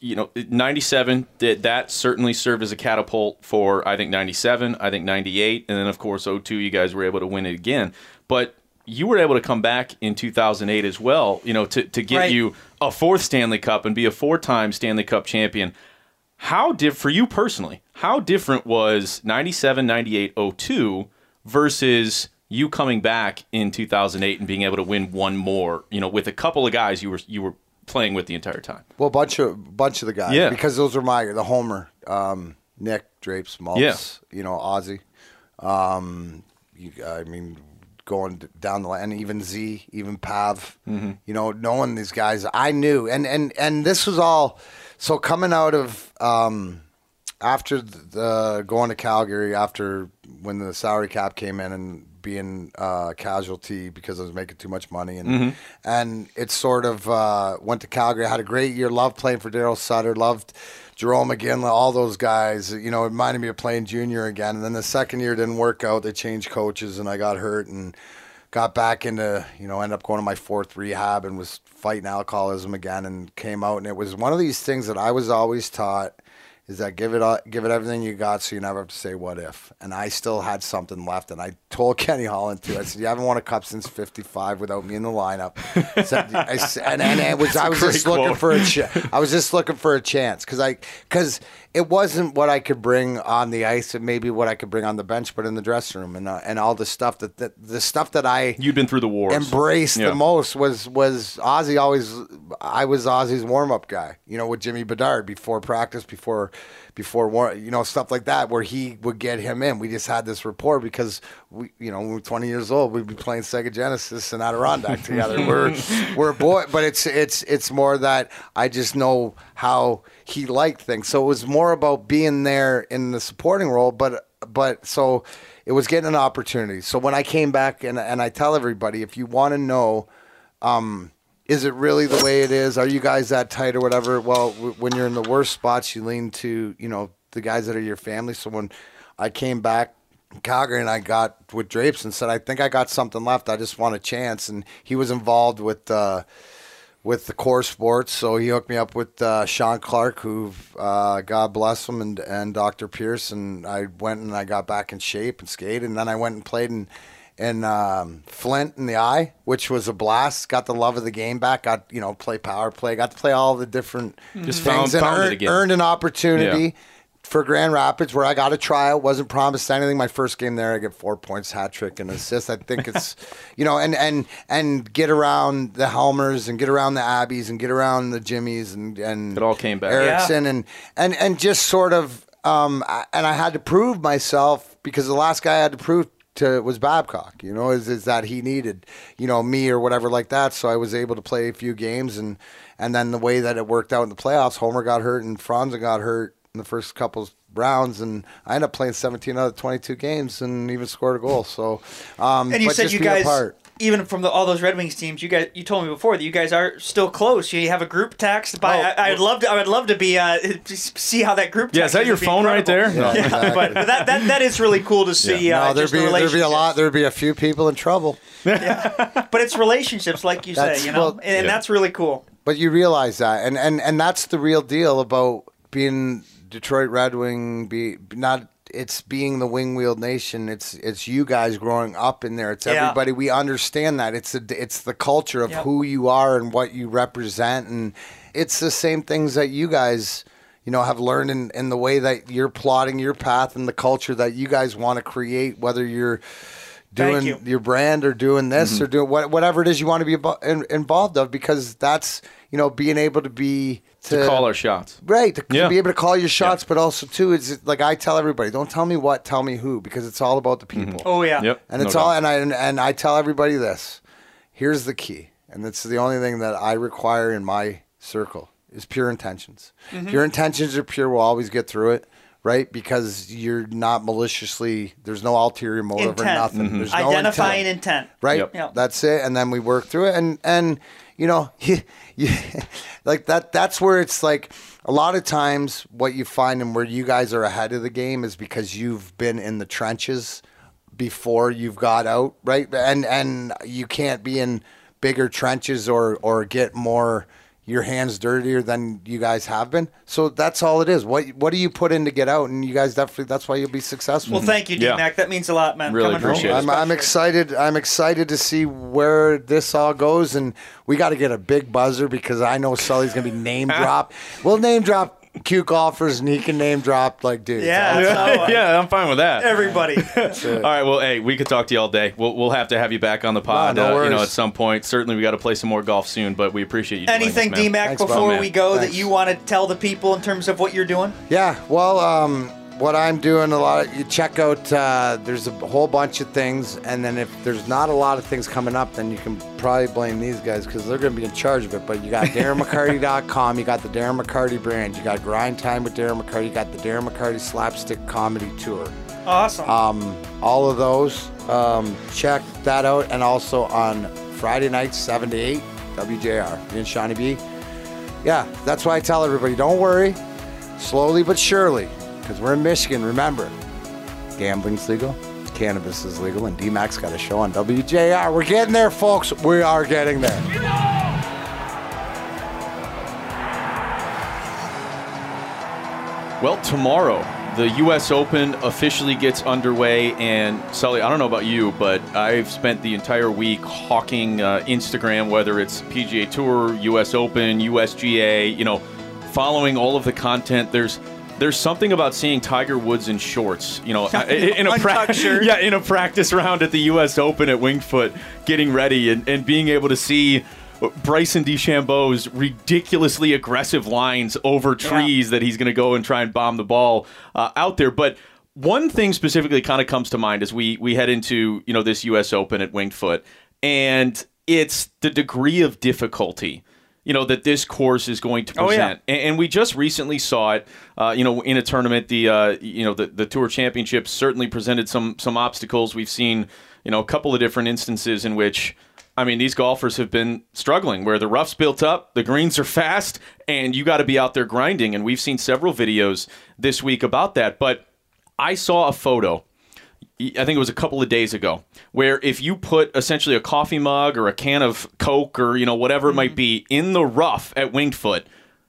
D: 97, that certainly served as a catapult for, I think, 97, I think 98, and then, of course, 02, you guys were able to win it again. But you were able to come back in 2008 as well, to get you a fourth Stanley Cup and be a 4-time Stanley Cup champion. for you personally, how different was 97, 98, 02 versus you coming back in 2008 and being able to win one more, with a couple of guys you were playing with the entire time?
F: Well, a bunch of the guys.
D: Yeah.
F: Because those are the Homer, Nick, Drapes, Maltz, Ozzy. Going down the line, and even Z, even Pav, knowing these guys, I knew. And this was all, so coming out of, after the going to Calgary, after when the salary cap came in and being casualty because I was making too much money, and it sort of went to Calgary. I had a great year, loved playing for Daryl Sutter, loved Jerome McGinley, all those guys. It reminded me of playing junior again. And then the second year didn't work out. They changed coaches, and I got hurt and got back into, ended up going to my fourth rehab and was fighting alcoholism again and came out. And it was one of these things that I was always taught is that give it everything you got so you never have to say what if. And I still had something left. And I told Kenny Holland, too, I said, you haven't won a cup since 55 without me in the lineup. I was just looking for a chance because it wasn't what I could bring on the ice and maybe what I could bring on the bench, but in the dressing room and all the stuff the stuff that
D: you'd been through the wars,
F: embraced the most was Ozzy. I was Ozzy's warm up guy, with Jimmy Bedard before practice, before stuff like that, where he would get him in. We just had this rapport because when we were 20 years old, we'd be playing Sega Genesis and Adirondack together. We're a boy, but it's more that I just know how he liked things. So it was more about being there in the supporting role, but so it was getting an opportunity. So when I came back and I tell everybody, if you want to know, is it really the way it is? Are you guys that tight or whatever? Well, when you're in the worst spots, you lean to, the guys that are your family. So when I came back in Calgary and I got with Drapes and said, I think I got something left. I just want a chance. And he was involved with the core sports. So he hooked me up with Sean Clark, who, God bless him, and Dr. Pierce. And I went and I got back in shape and skated. And then I went and played in Flint in the I, which was a blast. Got the love of the game back. Got play power play. Got to play all the different
D: just
F: things and earned an opportunity for Grand Rapids where I got a tryout. Wasn't promised anything. My first game there, I get 4 points, hat trick, and assist. I think it's and get around the Helmers and get around the Abbeys and get around the Jimmies and
D: it all came back.
F: Erickson and just sort of and I had to prove myself because the last guy I had to prove was Babcock, is that he needed, me or whatever like that. So I was able to play a few games and then the way that it worked out in the playoffs, Homer got hurt and Franza got hurt in the first couple rounds, and I ended up playing 17 out of 22 games and even scored a goal. So,
E: and you said you guys, even from all those Red Wings teams, you told me before that you guys are still close. You have a group text. I would love to be see how that group text.
D: Yeah, is that your phone right there?
E: No. Yeah, exactly. But that is really cool to see.
F: Yeah. No, there'd be a lot. There'd be a few people in trouble.
E: Yeah, but it's relationships, like you say, and that's really cool.
F: But you realize that, and that's the real deal about being Detroit Red Wing. It's being the wing-wheeled nation. It's you guys growing up in there. It's everybody. We understand that. It's the culture of who you are and what you represent, and it's the same things that you guys, have learned in the way that you're plotting your path and the culture that you guys want to create. Whether you're doing your brand or doing this or doing whatever it is you want to be involved of, because that's being able to be.
D: To call our shots.
F: Right, to be able to call your shots, but also, too, it's like I tell everybody, don't tell me what, tell me who, because it's all about the people.
E: Oh, yeah.
D: Yep.
F: And it's all, and I tell everybody this, here's the key, and it's the only thing that I require in my circle, is pure intentions. If your intentions are pure, we'll always get through it, right? Because you're not maliciously, there's no ulterior motive or nothing. There's no
E: identifying intent.
F: Right?
E: Yep.
F: That's it, and then we work through it, and like that's where it's like a lot of times what you find and where you guys are ahead of the game is because you've been in the trenches before you've got out, right? And you can't be in bigger trenches or get more your hands dirtier than you guys have been. So that's all it is. What do you put in to get out? And you guys definitely, that's why you'll be successful.
E: Well, thank you, D-Mac. That means a lot, man.
D: Really appreciate it.
F: I'm excited. I'm excited to see where this all goes. And we got to get a big buzzer because I know Sully's going to be name dropped. We'll name drop cute golfers and he can name drop like dudes.
D: Yeah, I'm fine with that.
E: Everybody.
D: All right, well, hey, we could talk to you all day. We'll have to have you back on the pod,
F: No worries.
D: at some point. Certainly, we got to play some more golf soon, but we appreciate you.
E: Anything,
D: joining us, man.
E: DMAC,
F: Thanks,
E: before
F: bro.
E: we go
F: Thanks.
E: that you want to tell the people in terms of what you're doing?
F: Yeah, well, what I'm doing you check out, there's a whole bunch of things, and then if there's not a lot of things coming up, then you can probably blame these guys because they're going to be in charge of it. But you got DarrenMcCarty.com, you got the Darren McCarty brand, you got Grind Time with Darren McCarty, you got the Darren McCarty Slapstick Comedy Tour.
E: Awesome.
F: All of those, check that out, and also on Friday nights, 7 to 8, WJR, me and Shawnee B. Yeah, that's why I tell everybody, don't worry, slowly but surely, because we're in Michigan, remember, gambling's legal, cannabis is legal, and D-Mac's got a show on WJR. We're getting there, folks. We are getting there.
D: Well, tomorrow, the U.S. Open officially gets underway, and Sully, I don't know about you, but I've spent the entire week hawking Instagram, whether it's PGA Tour, U.S. Open, USGA, following all of the content. There's something about seeing Tiger Woods in shorts, in a practice round at the U.S. Open at Winged Foot, getting ready and being able to see Bryson DeChambeau's ridiculously aggressive lines over trees that he's going to go and try and bomb the ball out there. But one thing specifically kind of comes to mind as we head into this U.S. Open at Winged Foot, and it's the degree of difficulty that this course is going to present. And we just recently saw it, in a tournament. The Tour Championships certainly presented some obstacles. We've seen, a couple of different instances in which, these golfers have been struggling, where the rough's built up, the greens are fast, and you got to be out there grinding. And we've seen several videos this week about that. But I saw a photo, I think it was a couple of days ago, where if you put essentially a coffee mug or a can of Coke or whatever it might be in the rough at Winged Foot,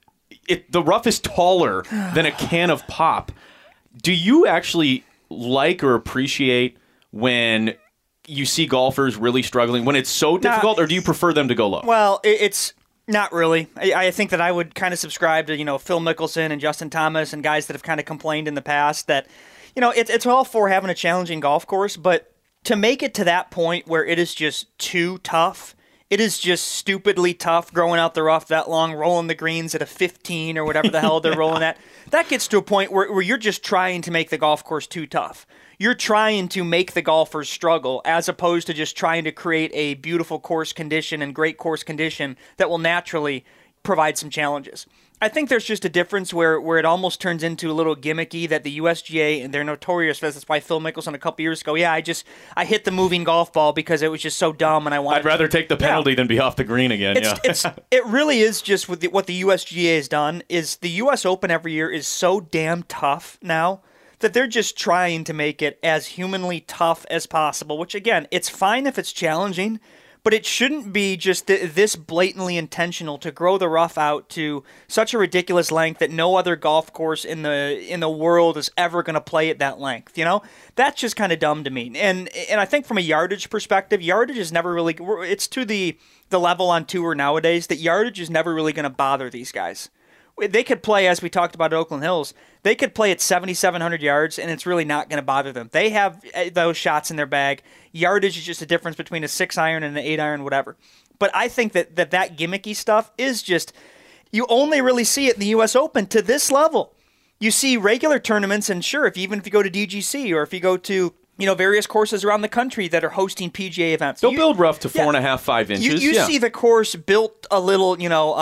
D: the rough is taller than a can of pop. Do you actually like or appreciate when you see golfers really struggling, when it's so difficult, or do you prefer them to go low?
E: Well, it's not really. I think that I would kind of subscribe to Phil Mickelson and Justin Thomas and guys that have kind of complained in the past that it's all for having a challenging golf course, but to make it to that point where it is just too tough, it is just stupidly tough growing out the rough that long, rolling the greens at a 15 or whatever the hell they're rolling at. That gets to a point where you're just trying to make the golf course too tough. You're trying to make the golfers struggle as opposed to just trying to create a beautiful course condition and great course condition that will naturally provide some challenges. I think there's just a difference where it almost turns into a little gimmicky that the USGA, and they're notorious for this. That's why Phil Mickelson a couple years ago, I hit the moving golf ball because it was just so dumb and I wanted
D: I'd rather take the penalty than be off the green again.
E: It really is just what the USGA has done is the US Open every year is so damn tough now that they're just trying to make it as humanly tough as possible, which again, it's fine if it's challenging, but it shouldn't be just this blatantly intentional to grow the rough out to such a ridiculous length that no other golf course in the world is ever going to play at that length. That's just kind of dumb to me. And I think from a yardage perspective, yardage is never really. It's to the level on tour nowadays that yardage is never really going to bother these guys. They could play, as we talked about at Oakland Hills, they could play at 7,700 yards, and it's really not going to bother them. They have those shots in their bag. Yardage is just a difference between a 6-iron and an 8-iron, whatever. But I think that gimmicky stuff is just, you only really see it in the U.S. Open to this level. You see regular tournaments, and sure, even if you go to DGC or if you go to various courses around the country that are hosting PGA events.
D: They'll build rough to 4.5, 5 inches.
E: You see the course built a little,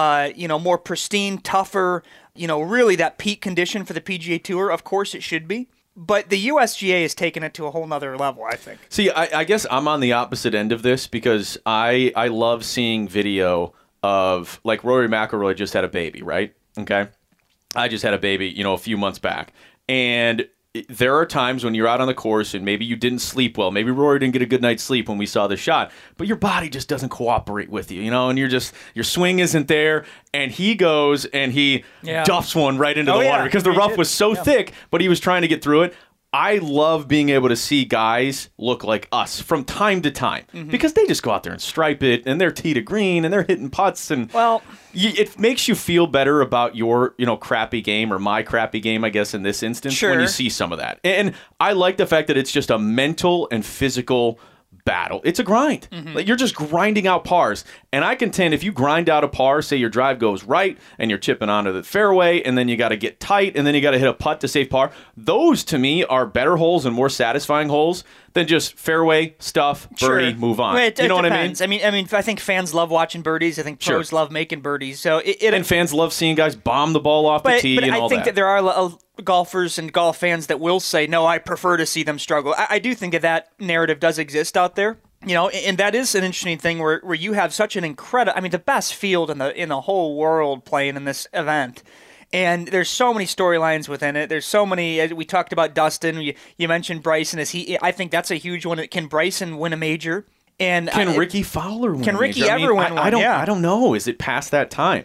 E: more pristine, tougher, really that peak condition for the PGA Tour. Of course it should be. But the USGA has taken it to a whole nother level, I think.
D: See, I guess I'm on the opposite end of this because I love seeing video of, like, Rory McIlroy just had a baby, right? Okay? I just had a baby, a few months back. And there are times when you're out on the course and maybe you didn't sleep well. Maybe Rory didn't get a good night's sleep when we saw the shot, but your body just doesn't cooperate with you, and your swing isn't there. And he goes and he duffs one right into the water because the rough was so thick, but he was trying to get through it. I love being able to see guys look like us from time to time because they just go out there and stripe it, and they're tee to green, and they're hitting putts, and it makes you feel better about your crappy game, or my crappy game, I guess in this instance, when you see some of that. And I like the fact that it's just a mental and physical battle. It's a grind. Like, you're just grinding out pars. And I contend if you grind out a par, say your drive goes right and you're chipping onto the fairway, and then you got to get tight, and then you got to hit a putt to save par. Those to me are better holes and more satisfying holes than just fairway stuff, birdie, move on.
E: It
D: what
E: depends. I mean, I think fans love watching birdies. I think pros love making birdies. So
D: and fans love seeing guys bomb the ball off the tee and all that.
E: I think that there are golfers and golf fans that will say, no, I prefer to see them struggle. I do think that narrative does exist out there. And that is an interesting thing where you have such an incredible, the best field in the whole world playing in this event. And there's so many storylines within it. There's so many. We talked about Dustin. You mentioned Bryson. I think that's a huge one. Can Bryson win a major? And
D: can Ricky Fowler win?
E: Can Ricky ever win one?
D: I don't know. Is it past that time?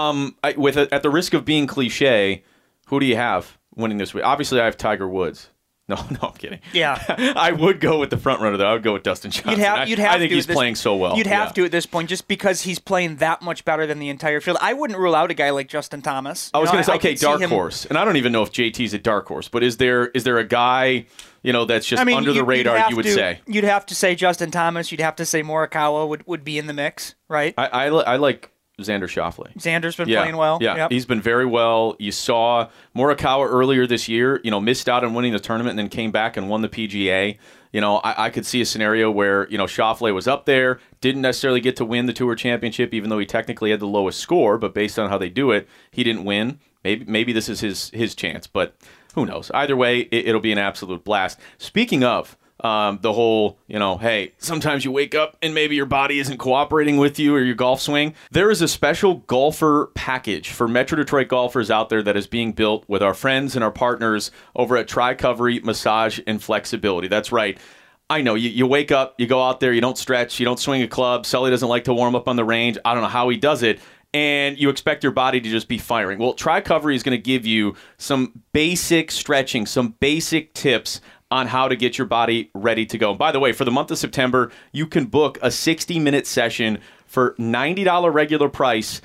D: At the risk of being cliche, who do you have winning this week? Obviously, I have Tiger Woods. No, I'm kidding. Yeah, I would go with the front runner though. I would go with Dustin Johnson. I think he's playing so well.
E: You'd have to at this point, just because he's playing that much better than the entire field. I wouldn't rule out a guy like Justin Thomas.
D: I was going to say, okay, dark horse, and I don't even know if JT's a dark horse, but is there a guy that's just under the radar? You would say
E: you'd have to say Justin Thomas. You'd have to say Morikawa would be in the mix, right?
D: I like Xander Schauffele.
E: Xander's been playing well.
D: Yeah, yep. He's been very well. You saw Morikawa earlier this year, missed out on winning the tournament and then came back and won the PGA. I could see a scenario where, Schauffele was up there, didn't necessarily get to win the Tour Championship, even though he technically had the lowest score, but based on how they do it, he didn't win. Maybe this is his chance, but who knows? Either way, it'll be an absolute blast. Speaking of the whole, hey, sometimes you wake up and maybe your body isn't cooperating with you or your golf swing. There is a special golfer package for Metro Detroit golfers out there that is being built with our friends and our partners over at Tri-Covery Massage and Flexibility. That's right. I know, you wake up, you go out there, you don't stretch, you don't swing a club. Sully doesn't like to warm up on the range. I don't know how he does it. And you expect your body to just be firing. Well, Tri-Covery is going to give you some basic stretching, some basic tips on how to get your body ready to go. And by the way, for the month of September, you can book a 60-minute session for $90 regular price,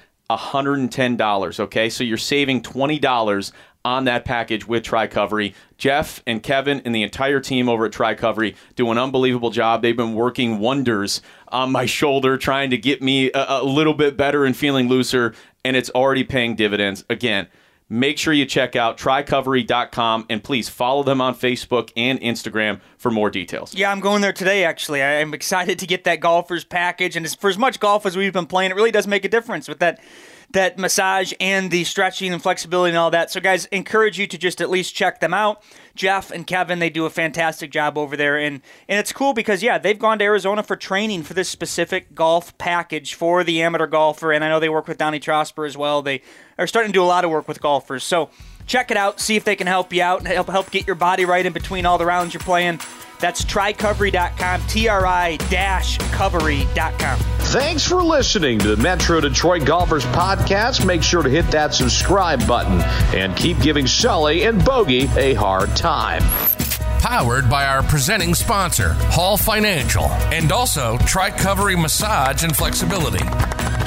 D: $110, okay? So you're saving $20 on that package with Tri-Covery. Jeff and Kevin and the entire team over at Tri-Covery do an unbelievable job. They've been working wonders on my shoulder, trying to get me a little bit better and feeling looser, and it's already paying dividends. Again, make sure you check out tricovery.com, and please follow them on Facebook and Instagram for more details.
E: Yeah, I'm going there today, actually. I'm excited to get that golfer's package, and for as much golf as we've been playing, it really does make a difference with that massage and the stretching and flexibility and all that. So, guys, encourage you to just at least check them out. Jeff and Kevin, they do a fantastic job over there. And it's cool because, they've gone to Arizona for training for this specific golf package for the amateur golfer. And I know they work with Donnie Trosper as well. They are starting to do a lot of work with golfers. So check it out. See if they can help you out and help get your body right in between all the rounds you're playing. That's tricovery.com, tri-covery.com.
A: Thanks for listening to the Metro Detroit Golfers Podcast. Make sure to hit that subscribe button and keep giving Sully and Bogey a hard time.
C: Powered by our presenting sponsor, Hall Financial, and also Tri-Covery Massage and Flexibility.